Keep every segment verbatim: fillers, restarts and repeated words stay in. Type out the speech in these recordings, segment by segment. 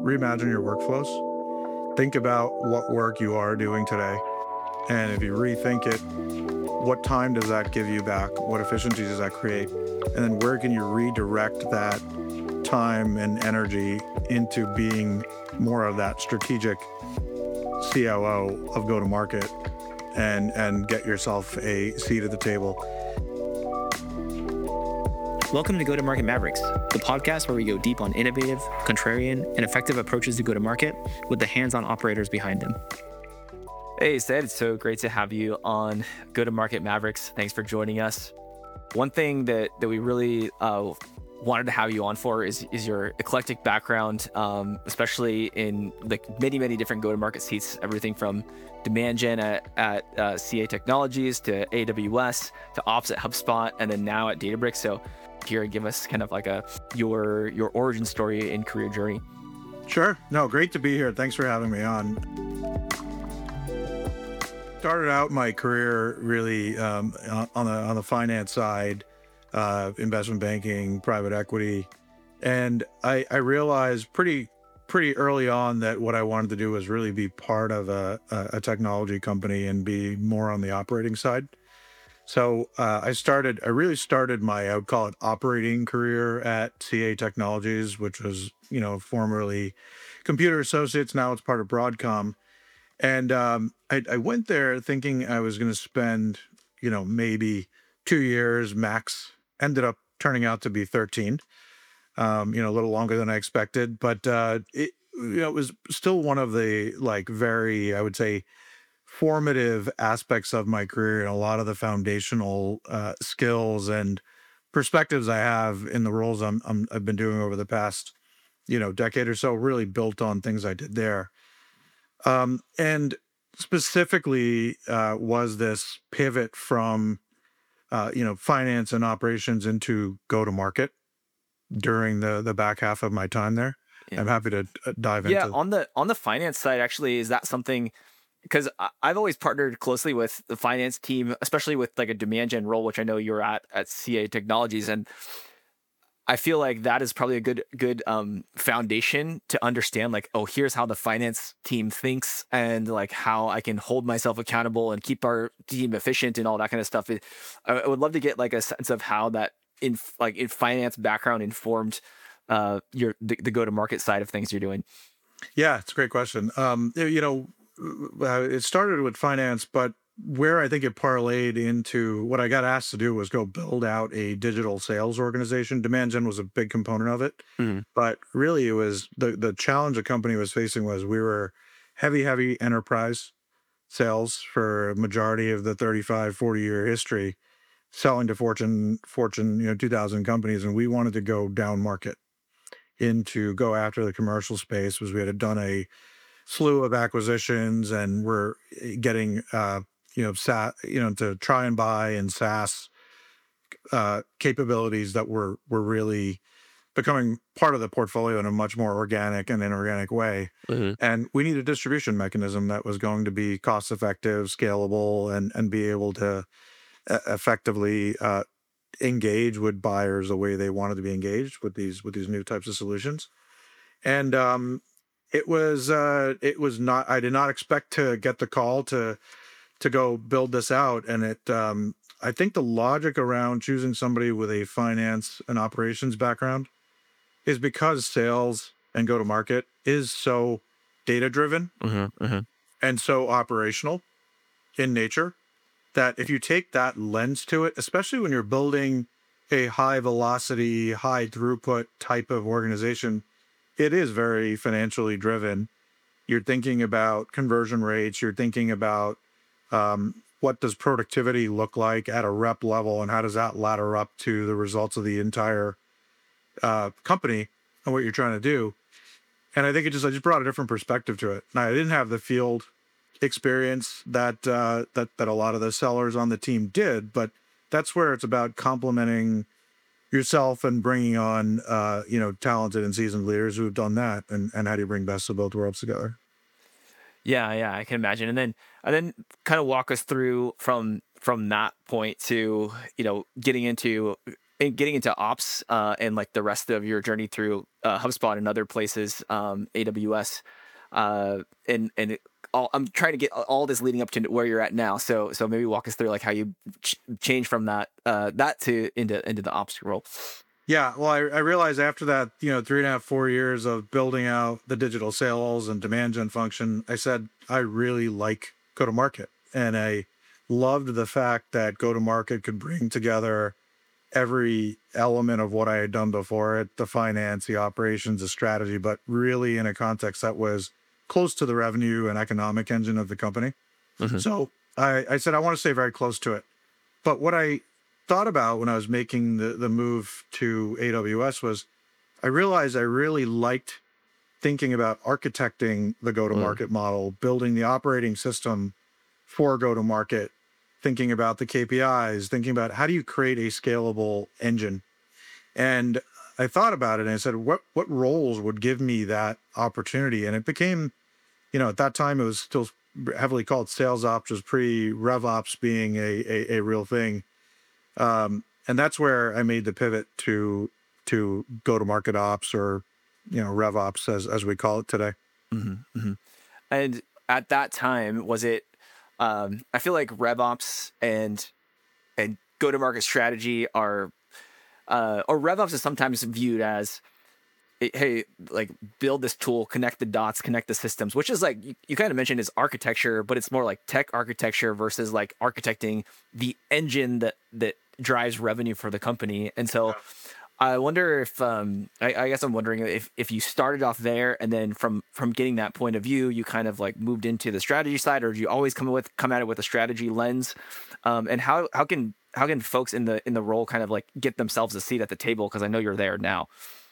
reimagine your workflows. Think about what work you are doing today. And if you rethink it, what time does that give you back? What efficiency does that create? And then where can you redirect that time and energy into being more of that strategic C O O of go-to-market and, and get yourself a seat at the table? Welcome to Go-to-Market Mavericks, the podcast where we go deep on innovative, contrarian, and effective approaches to go-to-market with the hands-on operators behind them. Hey, Sid, it's so great to have you on Go-to-Market Mavericks. Thanks for joining us. One thing that, that we really uh, wanted to have you on for is, is your eclectic background, um, especially in like many, many different go-to-market seats, everything from demand gen at, at uh, C A Technologies to A W S to ops at HubSpot, and then now at Databricks. So here, give us kind of like a your your origin story and career journey. Sure. No, great to be here. Thanks for having me on. Started out my career really um, on the on the finance side, uh, investment banking, private equity, and I, I realized pretty pretty early on that what I wanted to do was really be part of a, a, a technology company and be more on the operating side. So uh, I started, I really started my, I would call it operating career at C A Technologies, which was, you know, formerly Computer Associates. Now it's part of Broadcom. And um, I, I went there thinking I was going to spend, you know, maybe two years max. Ended up turning out to be thirteen, um, you know, a little longer than I expected. But uh, it, you know, it was still one of the like very, I would say, formative aspects of my career, and a lot of the foundational uh, skills and perspectives I have in the roles I'm, I'm I've been doing over the past, you know, decade or so, really built on things I did there. Um, and specifically uh, was this pivot from, uh, you know, finance and operations into go-to-market during the the back half of my time there. Yeah. I'm happy to uh, dive Yeah, into. on the on the finance side, actually, is that something? Because I've always partnered closely with the finance team, especially with like a demand gen role, which I know you're at at C A Technologies, and I feel like that is probably a good good um, foundation to understand. Like, oh, here's how the finance team thinks, and like how I can hold myself accountable and keep our team efficient and all that kind of stuff. It, I would love to get like a sense of how that in like in finance background informed uh, your the, the go to market side of things you're doing. Yeah, it's a great question. Um, you know, uh, it started with finance, but where I think it parlayed into what I got asked to do was go build out a digital sales organization. Demand gen was a big component of it, Mm-hmm. but really it was the the challenge the company was facing was we were heavy, heavy enterprise sales for a majority of the thirty-five, forty year history, selling to Fortune, Fortune, you know, two thousand companies, and we wanted to go down market into go after the commercial space. Was we had done a slew of acquisitions and we're getting uh, you know SaaS, you know, to try and buy and SaaS uh, capabilities that were were really becoming part of the portfolio in a much more organic and inorganic way. Mm-hmm. And we need a distribution mechanism that was going to be cost effective, scalable, and and be able to uh, effectively uh, engage with buyers the way they wanted to be engaged with these with these new types of solutions. And um, it was uh, it was not. I did not expect to get the call to to go build this out. And it um, I think the logic around choosing somebody with a finance and operations background is because sales and go to market is so data driven Mm-hmm. Mm-hmm. and so operational in nature that if you take that lens to it, especially when you're building a high velocity, high throughput type of organization, it is very financially driven. You're thinking about conversion rates. You're thinking about um, what does productivity look like at a rep level, and how does that ladder up to the results of the entire uh, company and what you're trying to do. And I think it just I just brought a different perspective to it. Now I didn't have the field experience that uh, that that a lot of the sellers on the team did, but that's where it's about complementing yourself and bringing on uh, you know talented and seasoned leaders who have done that, and and how do you bring best of both worlds together? Yeah, yeah, I can imagine. And then and then kind of walk us through from from that point to, you know, getting into in getting into ops uh, and like the rest of your journey through uh, HubSpot and other places, um, A W S, uh, and and it, all, I'm trying to get all this leading up to where you're at now. So so maybe walk us through like how you ch- change from that uh, that to into into the ops role. Yeah, well, I, I realized after that, you know, three and a half, four years of building out the digital sales and demand gen function, I said, I really like go to market. And I loved the fact that go to market could bring together every element of what I had done before it, the finance, the operations, the strategy, but really in a context that was close to the revenue and economic engine of the company. Mm-hmm. So I, I said, I want to stay very close to it. But what I thought about when I was making the, the move to A W S was I realized I really liked thinking about architecting the go-to-market model, building the operating system for go-to-market, thinking about the K P Is, thinking about how do you create a scalable engine. And I thought about it and I said, what what roles would give me that opportunity? And it became, you know, at that time it was still heavily called sales ops, was pre RevOps being a, a, a real thing. Um, and that's where I made the pivot to to go to market ops, or you know RevOps as as we call it today. Mm-hmm, mm-hmm. And at that time, was it? Um, I feel like RevOps and and go to market strategy are, uh, or RevOps is sometimes viewed as, hey, like build this tool, connect the dots, connect the systems, which is like you, you kind of mentioned is architecture, but it's more like tech architecture versus like architecting the engine that that drives revenue for the company. And so I wonder if um I, I guess I'm wondering if if you started off there and then from from getting that point of view, you kind of like moved into the strategy side, or do you always come with come at it with a strategy lens? Um, and how how can how can folks in the in the role kind of like get themselves a seat at the table? Because I know you're there now.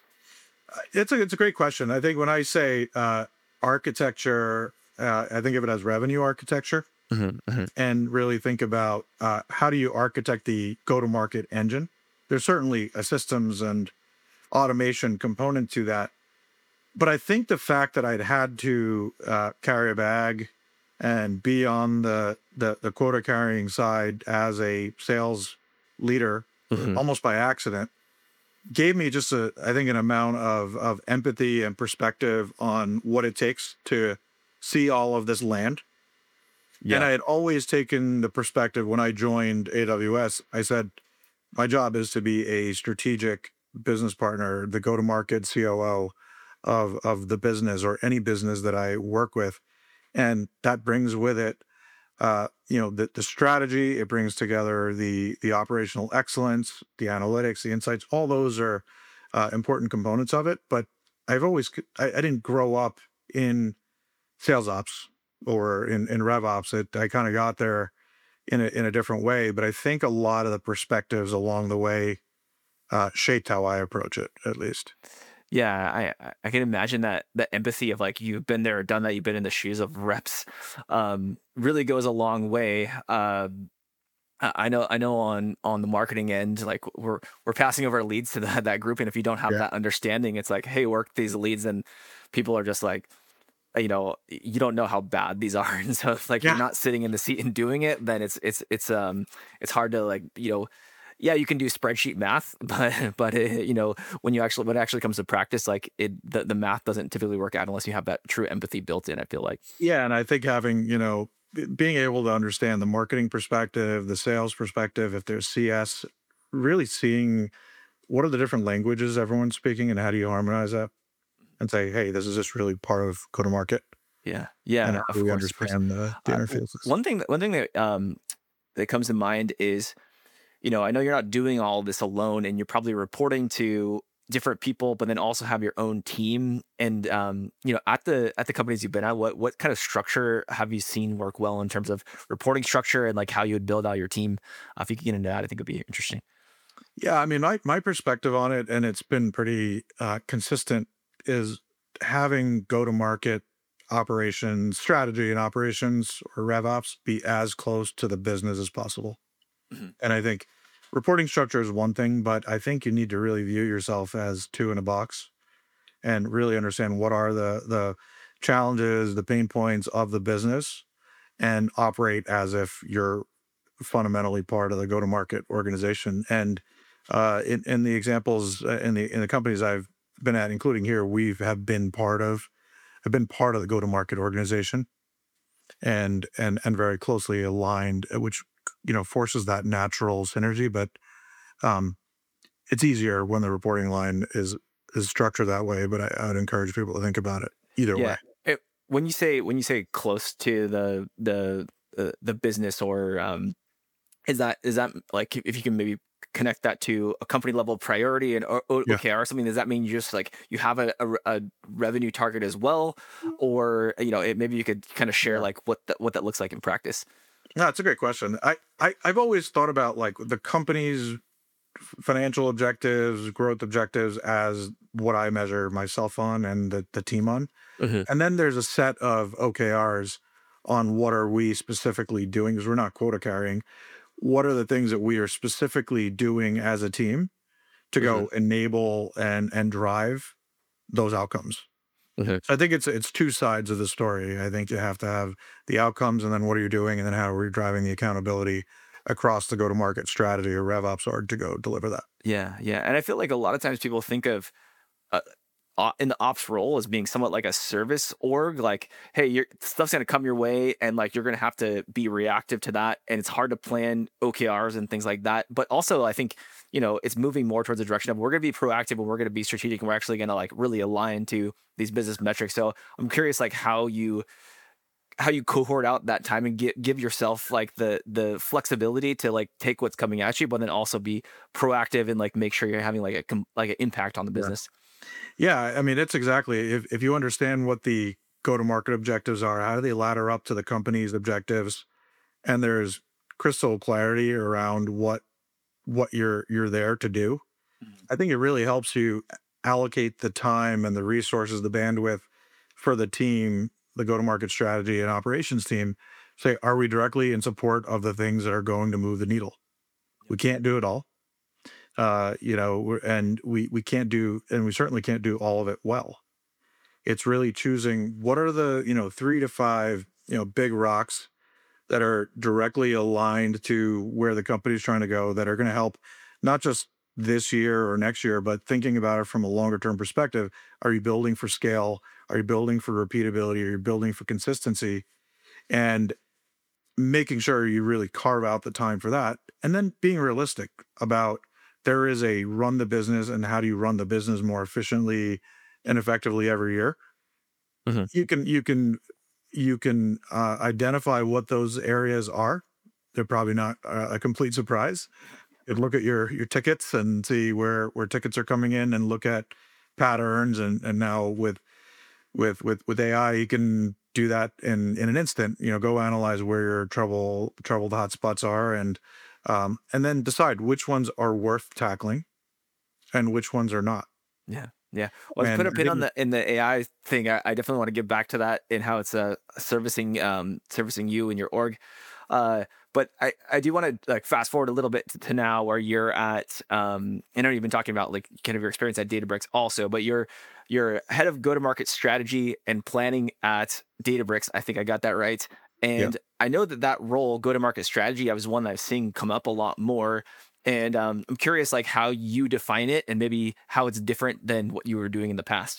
It's a it's a great question. I think when I say uh, architecture, uh, I think of it as revenue architecture, Mm-hmm, mm-hmm. and really think about uh, how do you architect the go-to-market engine. There's certainly a systems and automation component to that, but I think the fact that I'd had to uh, carry a bag and be on the, the the quota carrying side as a sales leader, Mm-hmm. almost by accident, gave me just a I think an amount of of empathy and perspective on what it takes to see all of this land. Yeah. And I had always taken the perspective when I joined A W S. I said, my job is to be a strategic business partner, the go-to-market C O O of of the business or any business that I work with, and that brings with it, uh, you know, the the strategy. It brings together the the operational excellence, the analytics, the insights. All those are uh, important components of it. But I've always I, I didn't grow up in sales ops or in in rev ops. It, I kind of got there in a in a different way. But I think a lot of the perspectives along the way uh, shaped how I approach it, at least. Yeah, I I I can imagine that that empathy of like you've been there, done that, you've been in the shoes of reps, um, really goes a long way. Um, I I know I know on on the marketing end, like we're we're passing over leads to that that group, and if you don't have Yeah. that understanding, it's like, hey, work these leads, and people are just like, you know, you don't know how bad these are, and so if like you're Yeah. not sitting in the seat and doing it, then it's it's it's um it's hard to like you know yeah, you can do spreadsheet math, but but it, you know when you actually when it actually comes to practice, like it the, the math doesn't typically work out unless you have that true empathy built in. I feel like. Yeah, and I think having, you know, b- being able to understand the marketing perspective, the sales perspective, if there's C S, really seeing what are the different languages everyone's speaking and how do you harmonize that and say, hey, this is just really part of go to market, Yeah, and yeah, how do of we course, of course. understand the, the Uh, w- interfaces? one thing that one thing that um that comes to mind is you know I know you're not doing all this alone, and you're probably reporting to different people, but then also have your own team. And um, you know, at the at the companies you've been at, what what kind of structure have you seen work well in terms of reporting structure and like how you would build out your team? Uh, if you could get into that, I think it'd be interesting. Yeah, I mean, my, my perspective on it, and it's been pretty uh, consistent, is having go to market operations, strategy and operations or RevOps be as close to the business as possible. Mhm. And I think reporting structure is one thing, but I think you need to really view yourself as two in a box and really understand what are the the challenges, the pain points of the business, and operate as if you're fundamentally part of the go-to-market organization. And Uh, in, in the examples uh, in the in the companies I've been at, including here, we've have been part of have been part of the go-to-market organization and and and very closely aligned, uh, which you know forces that natural synergy. But um, it's easier when the reporting line is is structured that way. But I, I would encourage people to think about it either Yeah. way. It, when you say when you say close to the the uh, the business, or um, is that is that like, if you can maybe connect that to a company level priority and o- o- Yeah. O K R or something? Does that mean you just like you have a, a, a revenue target as well, or you know it, maybe you could kind of share Yeah. like what that what that looks like in practice? No, it's a great question. I, I I've always thought about like the company's financial objectives, growth objectives as what I measure myself on and the, the team on. Hmm. And then there's a set of O K Rs on what are we specifically doing because we're not quota carrying. What are the things that we are specifically doing as a team to Hmm. go enable and and drive those outcomes? Hmm. So I think it's it's two sides of the story. I think you have to have the outcomes and then what are you doing and then how are we driving the accountability across the go-to-market strategy or RevOps org to go deliver that. Yeah, yeah, and I feel like a lot of times people think of uh, o- in the ops role as being somewhat like a service org. Like, hey, your stuff's gonna come your way, and like you're gonna have to be reactive to that, and it's hard to plan O K Rs and things like that. But also, I think you know it's moving more towards the direction of we're gonna be proactive and we're gonna be strategic and we're actually gonna like really align to these business metrics. So I'm curious, like how you how you cohort out that time and give give yourself like the the flexibility to like take what's coming at you, but then also be proactive and like make sure you're having like a com- like an impact on the Yeah. business. Yeah, I mean, it's exactly if if you understand what the go-to-market objectives are, how do they ladder up to the company's objectives, and there's crystal clarity around what what you're you're there to do. I think it really helps you allocate the time and the resources, the bandwidth for the team, the go-to-market strategy and operations team. Say, are we directly in support of the things that are going to move the needle? We can't do it all, uh, you know, we're- and we we can't do, and we certainly can't do all of it well. It's really choosing what are the you know three to five you know big rocks that are directly aligned to where the company's trying to go that are going to help not just this year or next year, but thinking about it from a longer term perspective. Are you building for scale? Are you building for repeatability? Are you building for consistency? And making sure you really carve out the time for that. And then being realistic about there is a run the business and how do you run the business more efficiently and effectively every year. Hmm. You can, you can, you can uh, identify what those areas are. They're probably not uh, a complete surprise. You look at your your tickets and see where where tickets are coming in, and look at patterns. And and now with with with with A I, you can do that in in an instant. You know, go analyze where your trouble troubled hotspots are, and um, and then decide which ones are worth tackling and which ones are not. Yeah. Yeah. Well, to put And a I pin on think the in the A I thing, I, I definitely want to get back to that and how it's uh, servicing um servicing you and your org. Uh, but I, I do want to like fast forward a little bit to, to now where you're at. Um, I know you've been talking about like kind of your experience at Databricks also, but you're you're head of go to market strategy and planning at Databricks. I think I got that right. yeah. And I know that that role, go to market strategy, I was one that I've seen come up a lot more. And um, I'm curious, like how you define it, and maybe how it's different than what you were doing in the past.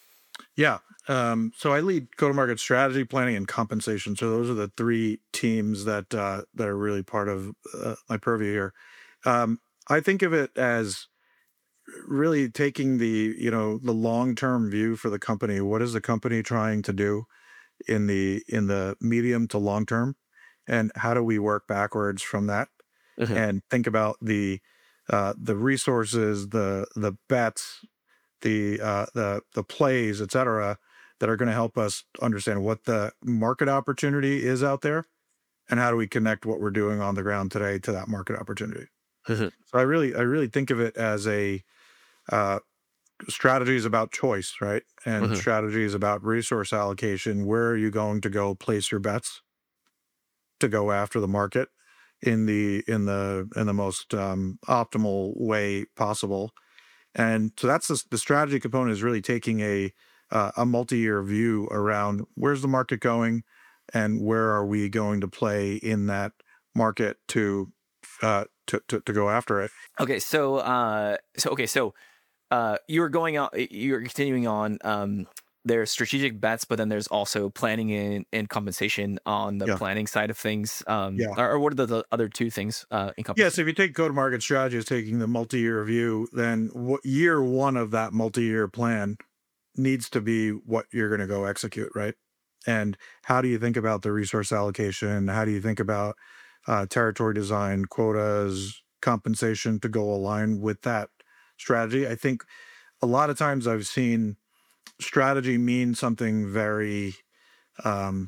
Yeah. Um, so I lead go-to-market strategy, planning, and compensation. So those are the three teams that uh, that are really part of uh, my purview here. Um, I think of it as really taking the you know the long-term view for the company. What is the company trying to do in the in the medium to long term, and how do we work backwards from that Hmm. and think about the uh, the resources, the the bets, the uh, the the plays, et cetera, that are going to help us understand what the market opportunity is out there, and how do we connect what we're doing on the ground today to that market opportunity. Hmm. So I really I really think of it as a uh, strategy is about choice, right? And Hmm. strategy is about resource allocation. Where are you going to go place your bets to go after the market in the in the in the most um, optimal way possible? And so that's the, the strategy component is really taking a uh, a multi-year view around where's the market going and where are we going to play in that market to uh, to, to, to go after it. Okay, so uh, so okay, so uh, you're going on, you're continuing on. Um, there's strategic bets, but then there's also planning and, and compensation on the Yeah. planning side of things. Um, Yeah. or, or what are the, the other two things uh, in compensation? Yeah. So if you take go-to-market strategy as taking the multi-year view, then what year one of that multi-year plan needs to be what you're going to go execute, right? And how do you think about the resource allocation? How do you think about uh, territory design, quotas, compensation to go align with that strategy? I think a lot of times I've seen strategy mean something very, um,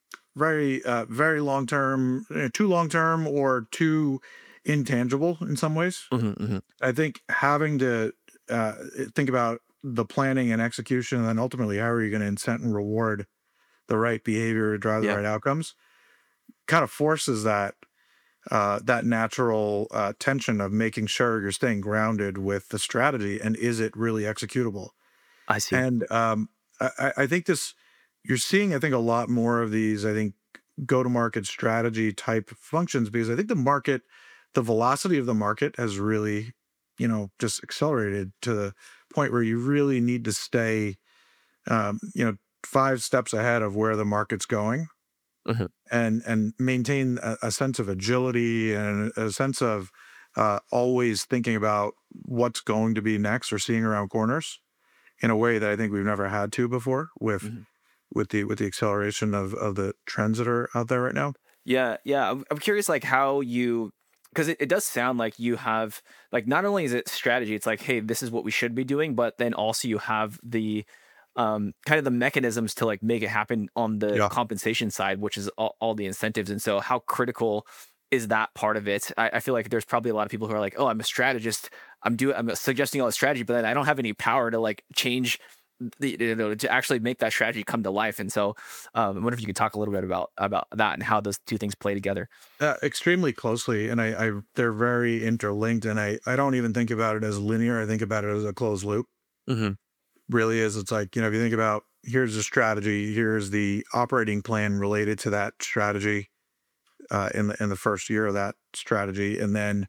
very, uh, very long term, uh, too long term, or too intangible in some ways. Mm-hmm, mm-hmm. I think having to uh, think about the planning and execution, and then ultimately how are you going to incent and reward the right behavior to drive the Yeah. right outcomes, kind of forces that uh, that natural uh, tension of making sure you're staying grounded with the strategy and is it really executable. I see. And um, I, I think this, you're seeing, I think, a lot more of these, I think, go to market strategy type functions, because I think the market, the velocity of the market has really, you know, just accelerated to the point where you really need to stay, um, you know, five steps ahead of where the market's going, Mm-hmm. and and maintain a, a sense of agility and a sense of uh, always thinking about what's going to be next or seeing around corners in a way that I think we've never had to before with Mm-hmm. with the with the acceleration of of the trends that are out there right now. Yeah, yeah. I'm, I'm curious, like how you, because it, it does sound like you have, like, not only is it strategy, it's like, hey, this is what we should be doing, but then also you have the um kind of the mechanisms to like make it happen on the Yeah. compensation side, which is all, all the incentives. And so how critical is that part of it? I, I feel like there's probably a lot of people who are like, oh, I'm a strategist, I'm doing I'm suggesting all the strategy, but then I don't have any power to like change the, you know, to actually make that strategy come to life. And so um, I wonder if you could talk a little bit about about that and how those two things play together. Uh, extremely closely, and I, I they're very interlinked, and I I don't even think about it as linear. I think about it as a closed loop. Mm-hmm. Really is. It's like, you know, if you think about, here's the strategy, here's the operating plan related to that strategy uh, in the in the first year of that strategy, and then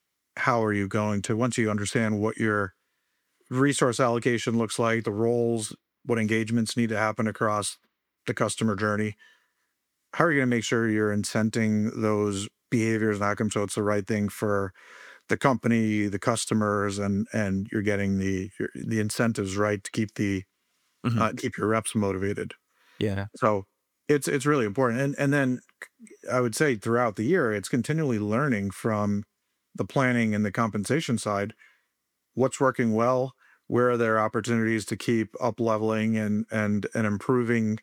how are you going to, once you understand what your resource allocation looks like, the roles, what engagements need to happen across the customer journey, how are you going to make sure you're incenting those behaviors and outcomes so it's the right thing for the company, the customers, and and you're getting the your, the incentives right to keep the Mm-hmm. uh, keep your reps motivated. Yeah. So it's it's really important. And and then I would say throughout the year, it's continually learning from the planning and the compensation side, what's working well, where are there opportunities to keep up leveling and and and improving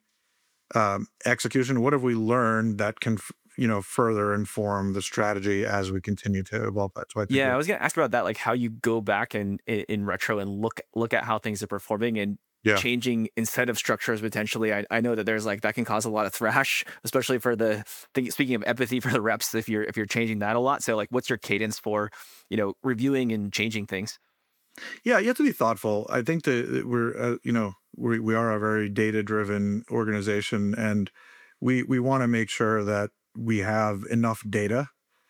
um, execution. What have we learned that can f- you know further inform the strategy as we continue to evolve that? So I think Yeah, I we're was gonna ask about that, like how you go back and in, in retro and look look at how things are performing and yeah changing incentive structures potentially. I, I know that there's like that can cause a lot of thrash, especially for the thing, speaking of empathy for the reps, if you're if you're changing that a lot. So like what's your cadence for, you know, reviewing and changing things? yeah you have to be thoughtful. I think that that we're uh, you know we we are a very data driven organization, and we we want to make sure that we have enough data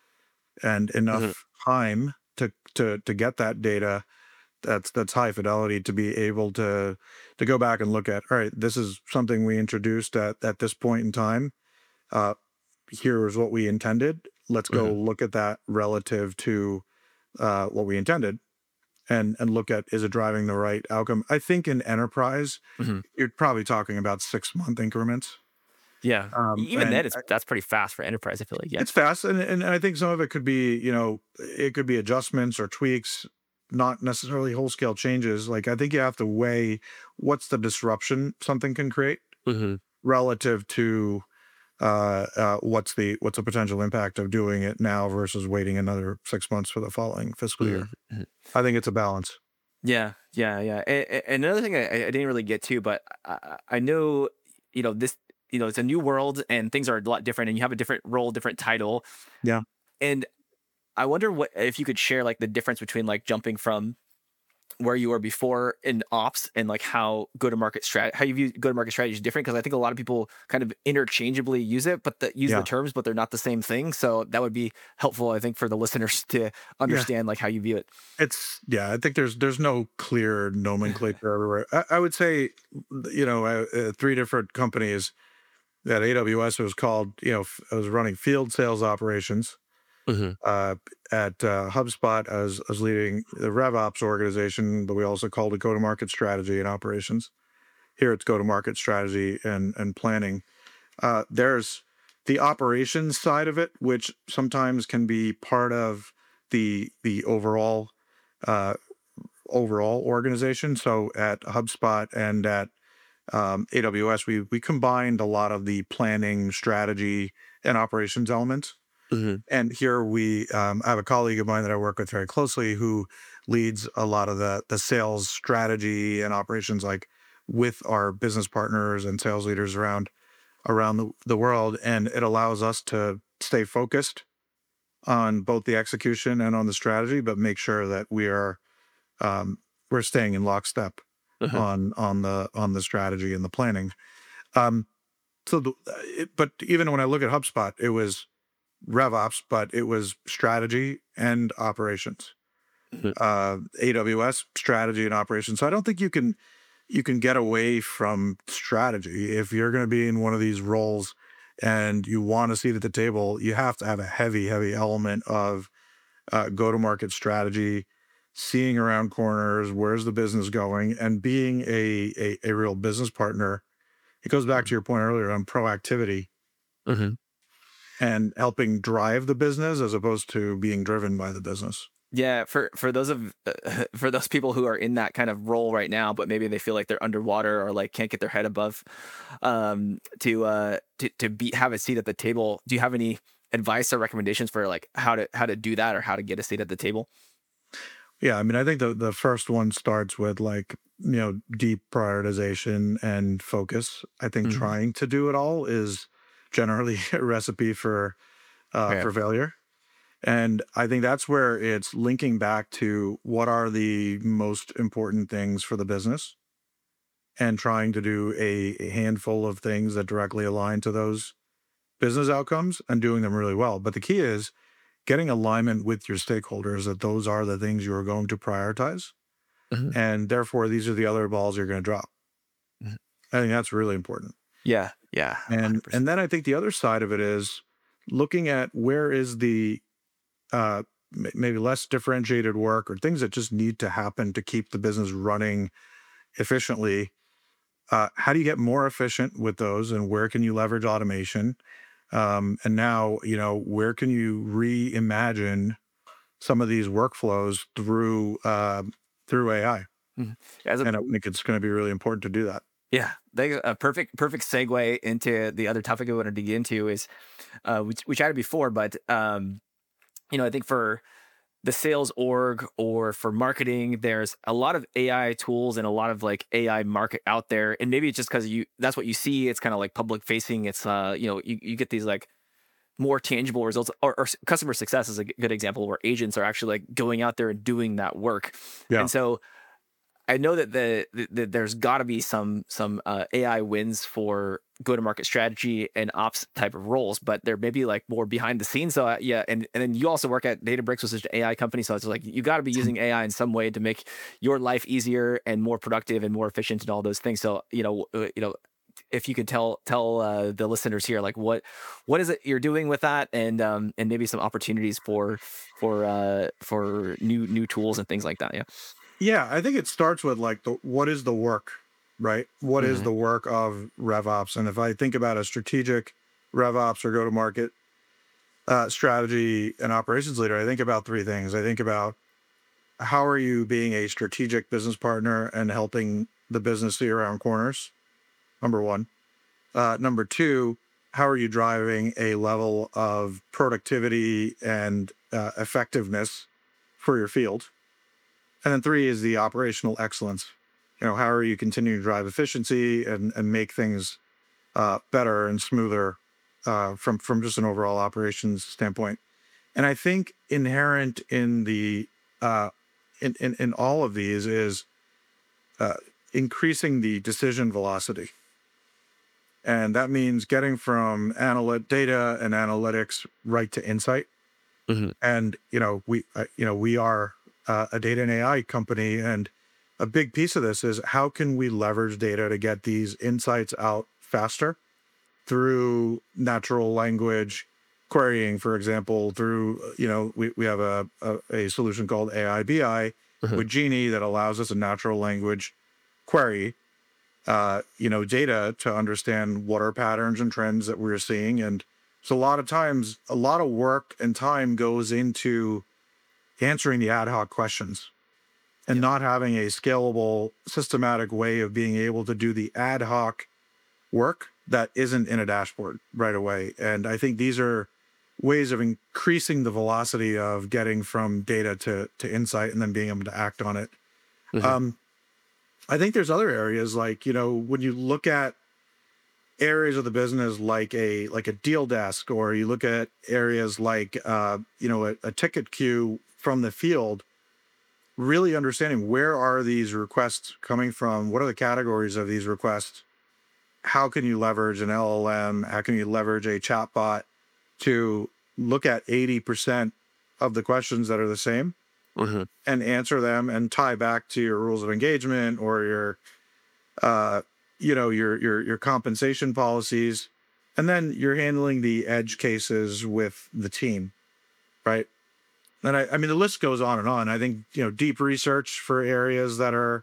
and Hmm. enough time to to to get that data that's that's high fidelity to be able to to go back and look at, all right, this is something we introduced at at this point in time, uh here is what we intended, let's go Hmm. look at that relative to uh what we intended, and and look at, is it driving the right outcome. I think in enterprise Hmm. you're probably talking about six month increments. Yeah. E- um Even and then, it's that's pretty fast for enterprise. I feel like. Yeah. It's fast, and, and I think some of it could be, you know, it could be adjustments or tweaks, not necessarily whole scale changes. Like, I think you have to weigh what's the disruption something can create Hmm. relative to uh, uh, what's the what's the potential impact of doing it now versus waiting another six months for the following fiscal year. Hmm. I think it's a balance. Yeah, yeah, yeah. And, another thing I, I didn't really get to, but I, I I know, you know, this, you know, it's a new world and things are a lot different, and you have a different role, different title. Yeah. And I wonder what if you could share like the difference between like jumping from where you were before in ops and like how go to market strat how you view go to market strategy is different? Because I think a lot of people kind of interchangeably use it, but the, use the Yeah. terms, but they're not the same thing. So that would be helpful, I think, for the listeners to Yeah. understand like how you view it. It's yeah. I think there's there's no clear nomenclature everywhere. I, I would say, you know, uh, uh, three different companies. At A W S, it was called, you know, f- I was running field sales operations. Hmm. Uh, at uh, HubSpot, I was, I was leading the RevOps organization, but we also called it go-to-market strategy and operations. Here it's go-to-market strategy and and planning. Uh, there's the operations side of it, which sometimes can be part of the the overall uh, overall organization. So at HubSpot and at um, A W S, we we combined a lot of the planning, strategy, and operations elements. Hmm. And here we um, I have a colleague of mine that I work with very closely who leads a lot of the the sales strategy and operations, like with our business partners and sales leaders around around the, the world. And it allows us to stay focused on both the execution and on the strategy, but make sure that we are um, we're staying in lockstep Hmm. on on the on the strategy and the planning. Um, so, the, it, but even when I look at HubSpot, it was RevOps, but it was strategy and operations. Uh, A W S strategy and operations. So I don't think you can you can get away from strategy if you're going to be in one of these roles and you want a seat at the table. You have to have a heavy, heavy element of uh, go-to-market strategy, seeing around corners, where's the business going, and being a, a a real business partner. It goes back to your point earlier on proactivity Hmm. and helping drive the business as opposed to being driven by the business. Yeah, for for those of uh, for those people who are in that kind of role right now, but maybe they feel like they're underwater or like can't get their head above um, to uh, to to be have a seat at the table. Do you have any advice or recommendations for like how to how to do that or how to get a seat at the table? Yeah, I mean, I think the the first one starts with, like, you know, deep prioritization and focus. I think Hmm. trying to do it all is generally a recipe for uh, Okay. for failure. And I think that's where it's linking back to what are the most important things for the business and trying to do a, a handful of things that directly align to those business outcomes and doing them really well. But the key is getting alignment with your stakeholders that those are the things you are going to prioritize. Hmm. And therefore, these are the other balls you're going to drop. Hmm. I think that's really important. Yeah, yeah, And one hundred percent. and then I think the other side of it is looking at where is the uh, m- maybe less differentiated work or things that just need to happen to keep the business running efficiently. Uh, how do you get more efficient with those, and where can you leverage automation? Um, and now, you know, where can you reimagine some of these workflows through uh, through A I? Mhm. As a And I think it's going to be really important to do that. Yeah, they, a perfect perfect segue into the other topic I wanted to get into is uh, we we chatted before, but um, you know, I think for the sales org or for marketing, there's a lot of A I tools and a lot of like A I market out there. And maybe it's just because you that's what you see. It's kind of like public facing. It's uh, you know, you, you get these like more tangible results or, or s- customer success is a g- good example where agents are actually like going out there and doing that work. Yeah. And so I know that the, the, the there's got to be some some uh, A I wins for go to market strategy and ops type of roles, but they're maybe like more behind the scenes. So uh, yeah, and and then you also work at Databricks, which is an A I company. So it's like you got to be using A I in some way to make your life easier and more productive and more efficient and all those things. So you know, uh, you know, if you could tell tell uh, the listeners here, like what what is it you're doing with that, and um and maybe some opportunities for for uh for new new tools and things like that. Yeah. Yeah, I think it starts with, like, the what is the work, right? What is Hmm. the work of RevOps? And if I think about a strategic RevOps or go to market uh, strategy and operations leader, I think about three things. I think about how are you being a strategic business partner and helping the business see around corners? Number one. Uh, number two, how are you driving a level of productivity and uh, effectiveness for your field? And then three is the operational excellence. You know, how are you continuing to drive efficiency and, and make things uh, better and smoother uh, from from just an overall operations standpoint? And I think inherent in the uh, in, in, in all of these is uh, increasing the decision velocity. And that means getting from analyt data and analytics right to insight. Mm-hmm. And, you know, we, uh, you know, we are uh, a data and A I company. And a big piece of this is how can we leverage data to get these insights out faster through natural language querying, for example, through, you know, we, we have a, a, a solution called A I B I Mm-hmm. with Genie that allows us a natural language query, uh, you know, data to understand what are patterns and trends that we're seeing. And so a lot of times, a lot of work and time goes into answering the ad hoc questions and Yeah. not having a scalable, systematic way of being able to do the ad hoc work that isn't in a dashboard right away. And I think these are ways of increasing the velocity of getting from data to, to insight and then being able to act on it. Mm-hmm. Um, I think there's other areas like, you know, when you look at areas of the business like a like a deal desk, or you look at areas like, uh, you know, a, a ticket queue from the field, really understanding where are these requests coming from? What are the categories of these requests? How can you leverage an L L M? How can you leverage a chatbot to look at eighty percent of the questions that are the same Mm-hmm. and answer them and tie back to your rules of engagement or your, uh, you know, your, your, your compensation policies. And then you're handling the edge cases with the team, right? And I, I mean, the list goes on and on. I think, you know, deep research for areas that are,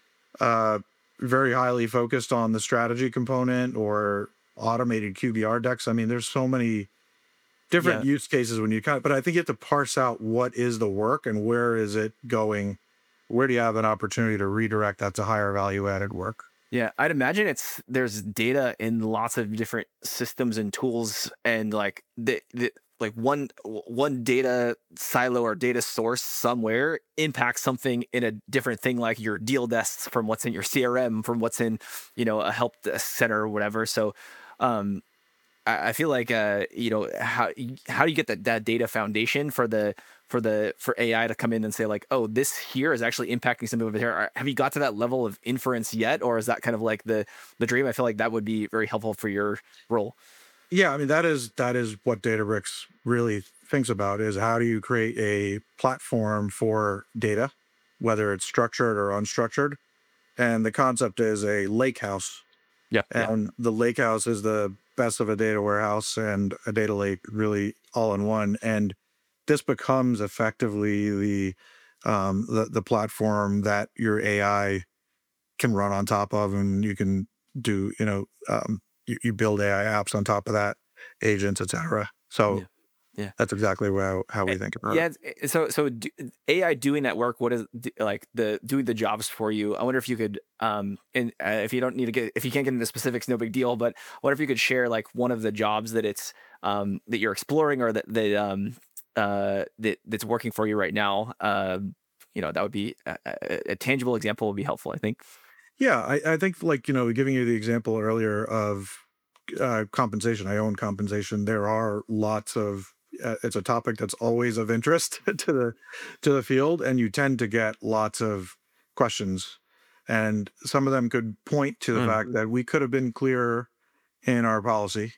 uh, very highly focused on the strategy component or automated Q B R decks. I mean, there's so many different Yeah. use cases when you kind of, but I think you have to parse out what is the work and where is it going? Where do you have an opportunity to redirect that to higher value added work? Yeah, I'd imagine it's there's data in lots of different systems and tools, and like the, the like one one data silo or data source somewhere impacts something in a different thing, like your deal desks from what's in your C R M, from what's in, you know, a help desk center or whatever. So, um, I, I feel like uh, you know, how how do you get that that data foundation for the for the for A I to come in and say like, oh, this here is actually impacting something over here. Are- Have you got to that level of inference yet, or is that kind of like the the dream? I feel like that would be very helpful for your role. Yeah, I mean, that is that is what Databricks really thinks about is how do you create a platform for data, whether it's structured or unstructured. And the concept is a lake house. Yeah, yeah, And the lake house is the best of a data warehouse and a data lake really all in one. And this becomes effectively the um, the, the platform that your A I can run on top of, and you can do, you know, um, you, you build A I apps on top of that, agents, et cetera. yeah, So yeah. that's exactly how, how Eh, we think about it. Yeah, it's- eh, so so do, A I doing that work, what is d- like the doing the jobs for you? I wonder if you could, um, and uh, if you don't need to get, if you can't get into specifics, no big deal. But what if you could share like one of the jobs that it's um that you're exploring or that that um uh that that's working for you right now? Um, you know, that would be a, a, a tangible example would be helpful, I think. Yeah, I, I think like, you know, giving you the example earlier of uh, compensation, I own compensation. There are lots of, uh, it's a topic that's always of interest to the, to the field. And you tend to get lots of questions, and some of them could point to the Mm. fact that we could have been clearer in our policy,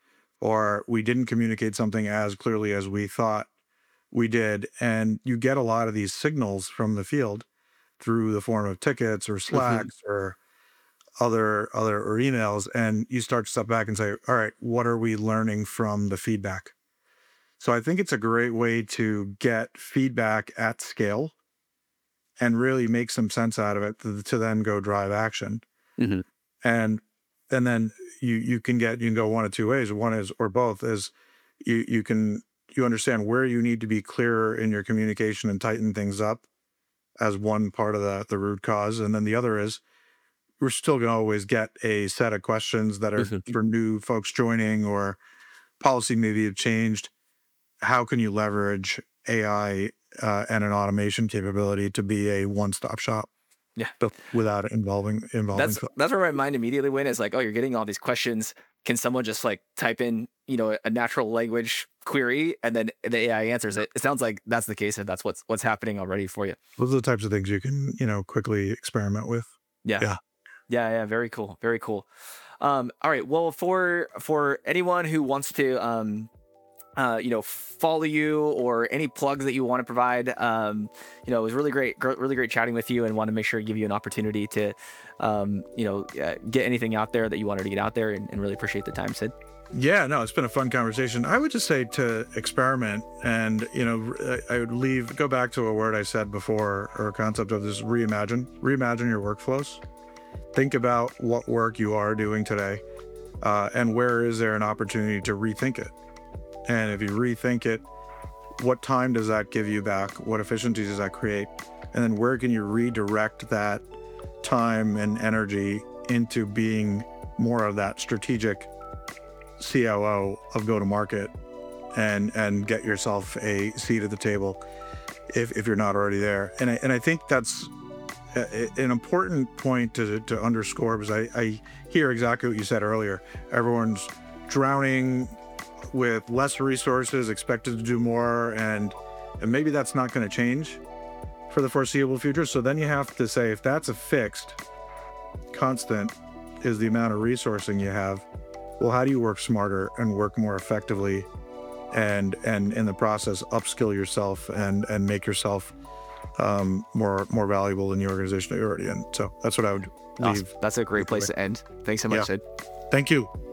or we didn't communicate something as clearly as we thought we did. And you get a lot of these signals from the field through the form of tickets or Hmm. slacks or other other or emails, and you start to step back and say, all right, what are we learning from the feedback? So I think it's a great way to get feedback at scale and really make some sense out of it to, to then go drive action. Hmm. And and then you you can get you can go one of two ways. One is, or both is, you you can you understand where you need to be clearer in your communication and tighten things up as one part of the the root cause. And then the other is, we're still going to always get a set of questions that are Hmm. for new folks joining, or policy maybe have changed. How can you leverage A I uh, and an automation capability to be a one-stop shop, Yeah. but without involving involving That's folks? that's where my mind immediately went is like, oh, you're getting all these questions. can someone just like type in, you know, a natural language query and then the A I answers it? It sounds like that's the case, and that's what's what's happening already for you. Those are the types of things you can, you know, quickly experiment with. Yeah. Yeah. Yeah. Yeah. Very cool. Very cool. Um, all right. Well, for for anyone who wants to, um, uh, you know, follow you or any plugs that you want to provide, um, you know, it was really great, gr- really great chatting with you, and want to make sure to give you an opportunity to, um, you know, uh, get anything out there that you wanted to get out there, and, and really appreciate the time, Sid. Yeah, no, it's been a fun conversation. I would just say to experiment, and, you know, I would leave, go back to a word I said before, or a concept of this: reimagine, reimagine your workflows. Think about what work you are doing today, uh, and where is there an opportunity to rethink it? And if you rethink it, what time does that give you back? What efficiencies does that create? And then where can you redirect that time and energy into being more of that strategic C O O of go-to-market, and and get yourself a seat at the table if, if you're not already there. And I, and I think that's a, an important point to, to underscore, because I, I hear exactly what you said earlier. Everyone's drowning with less resources, expected to do more, and and maybe that's not going to change for the foreseeable future. So then you have to say, if that's a fixed constant is the amount of resourcing you have, well, how do you work smarter and work more effectively, and and in the process upskill yourself and and make yourself um, more more valuable in the organization that you're already in? So that's what I would leave. Awesome. That's a great place to end. Thanks so much, Yeah. Sid. Thank you.